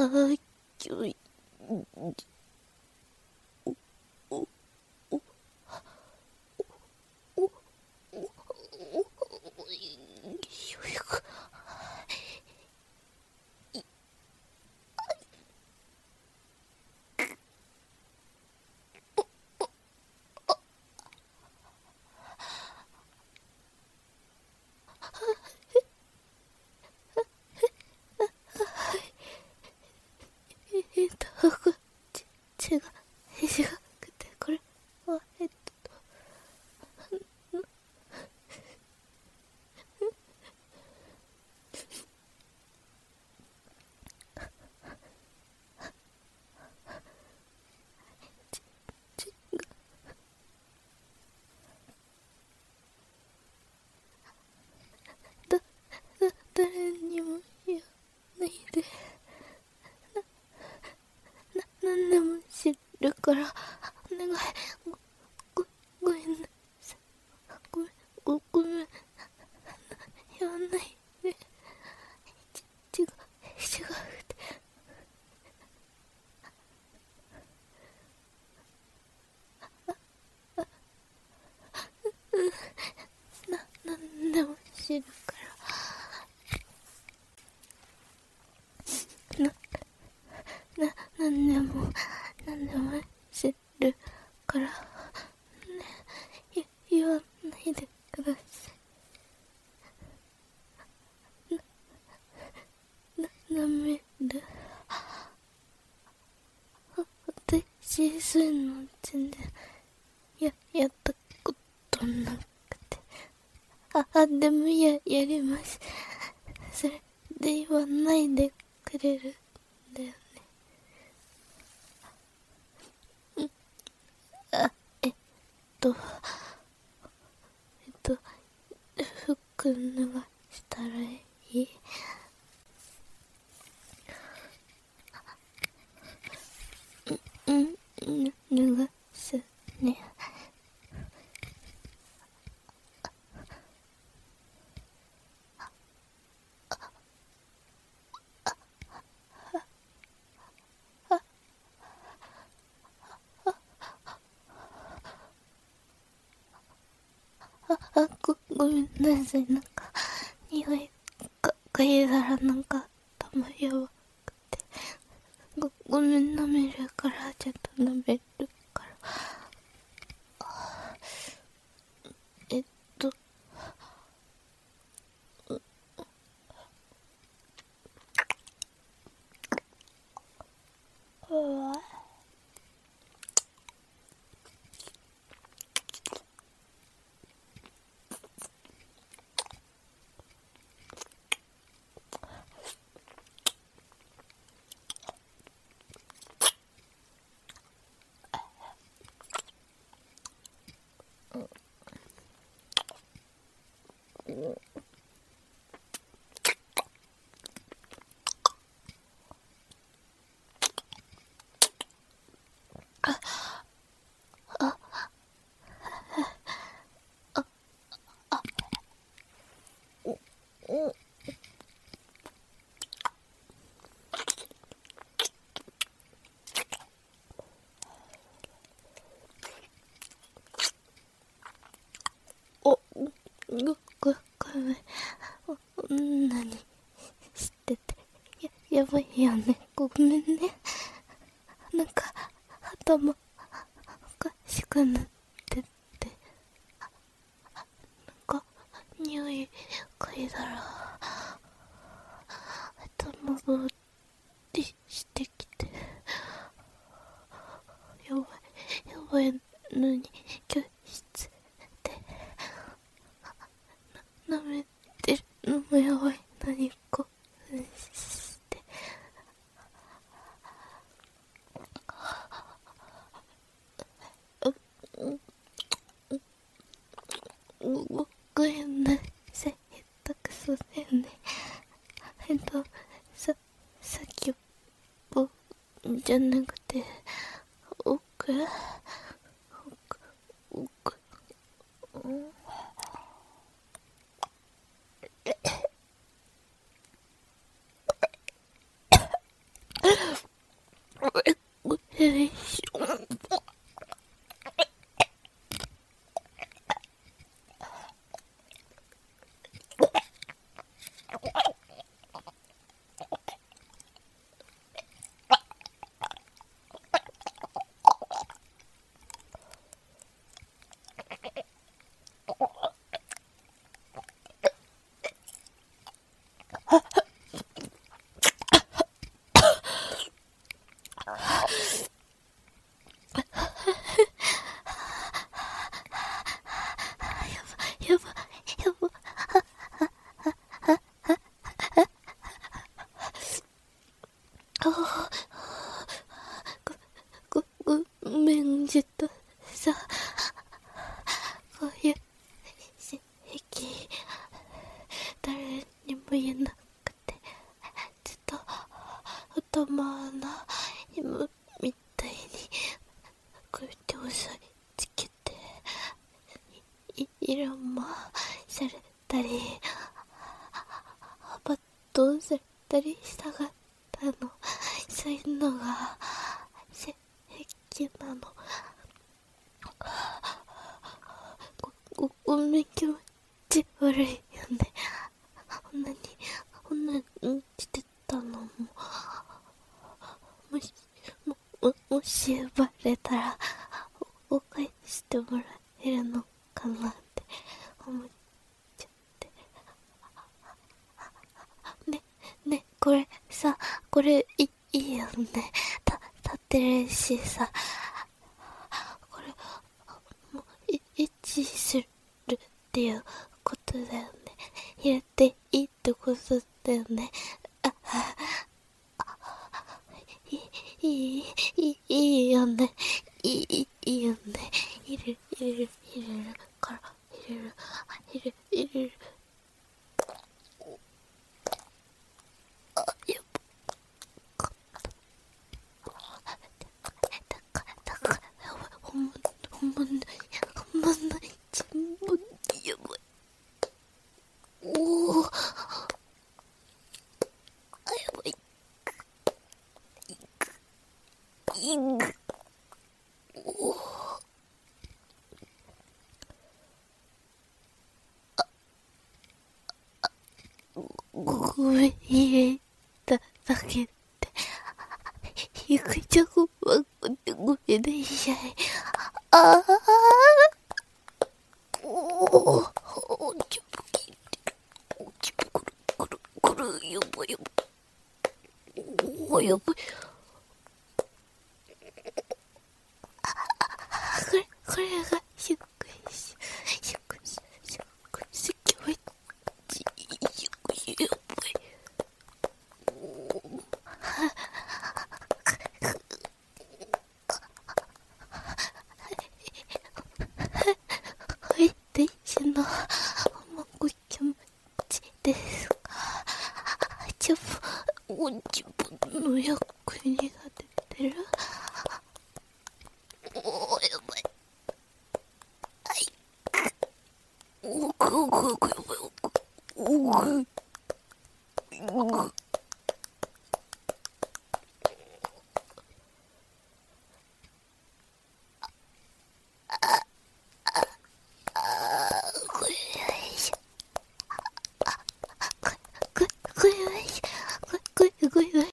はきょいちが違くて、これは誰にも言わないで。何でも知るからお願い。ごめんなさい。ごめん。言わないで。違くて。何でも知るから。何でも知るからね、言わないでください。舐める。私そういうの全然やったことなくて。でもやります。それで言わないでくれるんだよね。服脱がしたらいい？脱がすね。ごめんなさい。なんか匂い嗅いだらなんか頭やばくて。ごめん、舐めるからちゃんと舐めるから。ごめん。女にしててやばいよね。ごめんね。なんか頭おかしくなってて、なんか匂い嗅いだら頭ボーってしてきて、やばいのに教室で舐めてるのもやばいのに興奮してごめんなさい。下手くそだよね。先っぽじゃなくて奥。 あごめん、ちょっとさ、こういう性癖、誰にも言えなくて、ちょっと頭の今みたいにこうやって押さえつけて色もされたりバットされたりしたかったの。そういうのが性癖なの。ごめん、気持ち悪いよね。女にしてたのも、もしバレたらお返してもらえるのかなって思っちゃって。ね、これさ、これいいよね。立ってるしさ、これもうエッチするっていうことだよね。入れていいってことだよね。いいよね。いいよね。入れるから、入れる。やばだから、ほんまない全部やばい。おー、やばい。いぐ。おー、ごめん、入れただけで。ゆくちゃんごめんなさい。あー、おー、ちょっと聞いてる。ちょっとくる、やばい。おー、やばい。これがゆっくりし、気持ちいい。やばい。はい、電車のご気持ちですが、自分の役にが出てる。おー、やばい。はい。やばい。